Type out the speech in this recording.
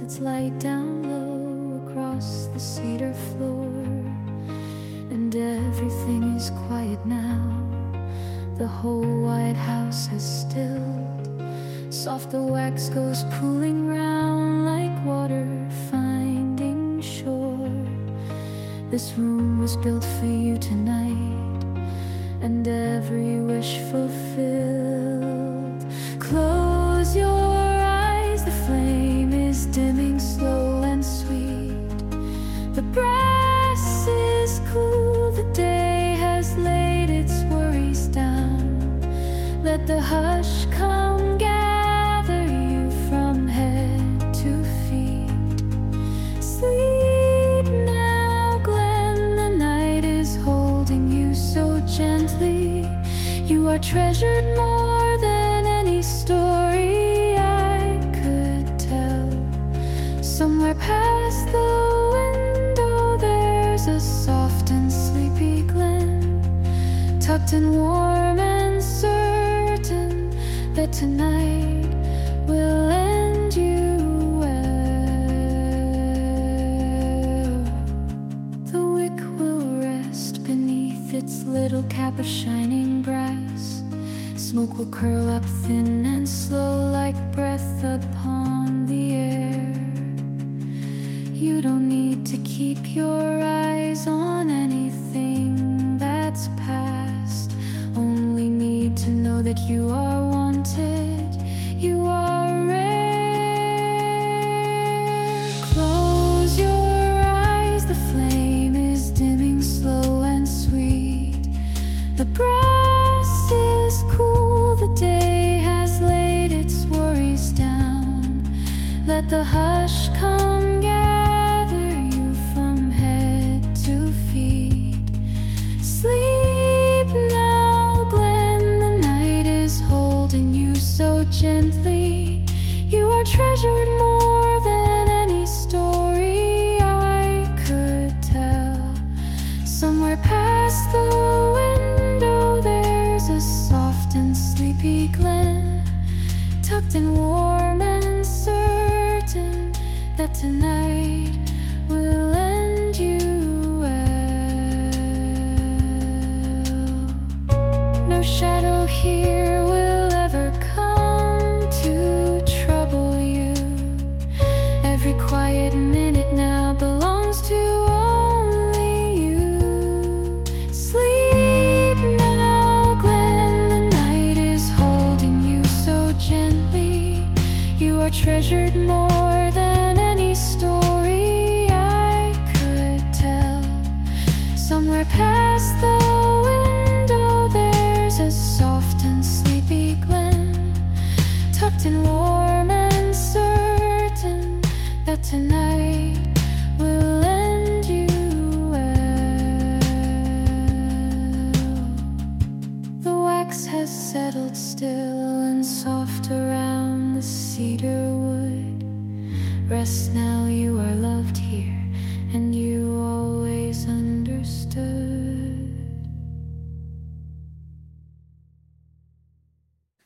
its light down low across the cedar floor, and everything is quiet now. The whole white house has stilled. Soft the wax goes pooling round like water finding shore. This room was built for you tonight, and every wish fulfilled. Close your eyes, the flame is dimming slow and sweet. The brass is cool, the day has laid its worries down. Let the hush come gather you from head to feet. Sleep now, Glenn, the night is holding you so gently. You are treasured more than any story I could tell. Somewhere past the window there's a soft and sleepy Glen, tucked in warm and certain that tonight will end you well. The wick will rest beneath its little cap of shining brass. Smoke will curl up thin and slow like breath upon the air. You don't need to keep your eyes on anything that's past. Only need to know that you are wanted, you are rare. Close your eyes, the flame is dimming slow and sweet. The brass is cool, the day has laid its worries down. Let the hush come gather you from head to feet. Sleep now, Glenn, the night is holding you so gently. You are treasured more than any story I could tell. Somewhere past the window there's a soft and sleepy Glen, tucked in warm and certain that tonight will end you well. No shadow here will ever come to trouble you. Every quiet minute now belongs to only you. Sleep now, Glenn, the night is holding you so gently. You are treasured more than any story I could tell. Somewhere past the window there's a soft and sleepy Glen, tucked in warm and certain that tonight will end you well. The wax has settled still and soft around the cedar wood. Rest now, you are loved here.